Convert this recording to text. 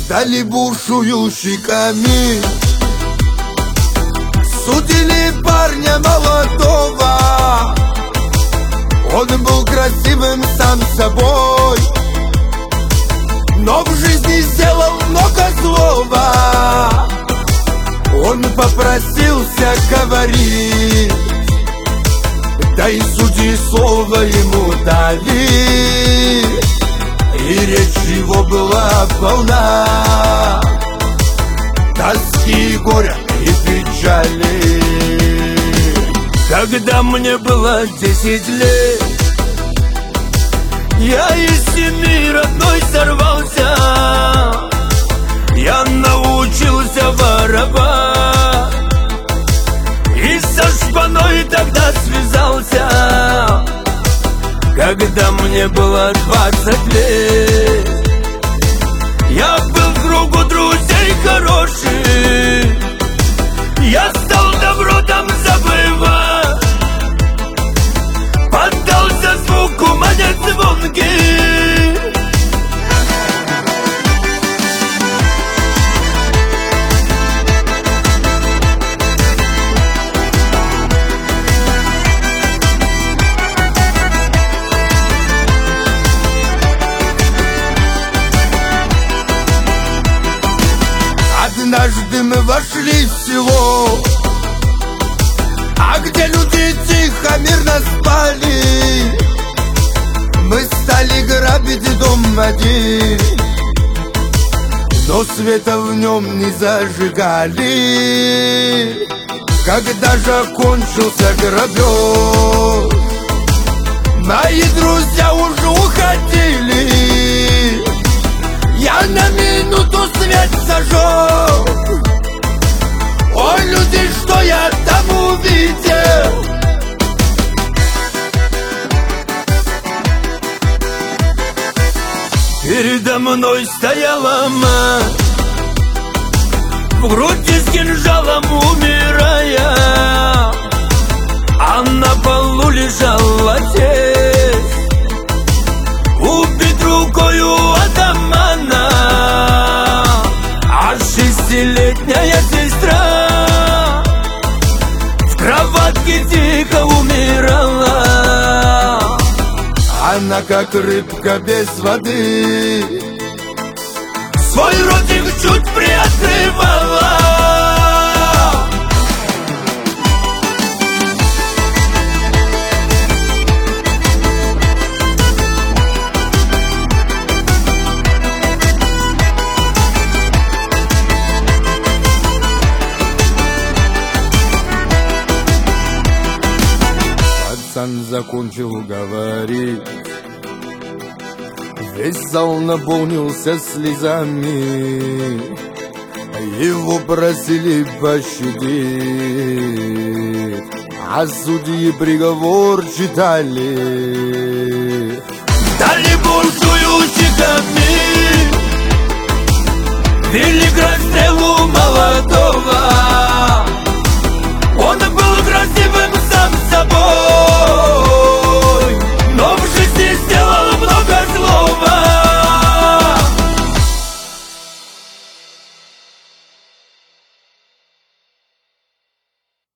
стали бушующими. Судили парня молодого, он был красивым сам собой, но в жизни сделал много злого. Он попросился говорить, да и судьи слово ему дали, и речь его была полна тоски, горя и печали. Когда мне было 10 лет, я из семьи родной сорвался. Я научился воровать и со шпаной тогда связался. Когда мне было 20 лет, я был в кругу друзей хороших. Я стал добро там забывать, поддался звуку монет звонких. Однажды мы вошли в село, где люди тихо, мирно спали. Мы стали грабить дом один, но света в нем не зажигали. Когда же кончился грабеж, мои друзья уже уходили. Я на минуту свет зажег. Ой, люди, что я там увидел! Передо мной стояла мать, в груди с кинжалом умирая, а на полу лежал отец, убит рукою атамана, а 6-летняя сестра в кроватке тихо умирала. Она как рыбка без воды свой ротик чуть приоткрывала. Пацан закончил говорить, весь зал наполнился слезами. Его просили пощадить, а судьи приговор читали.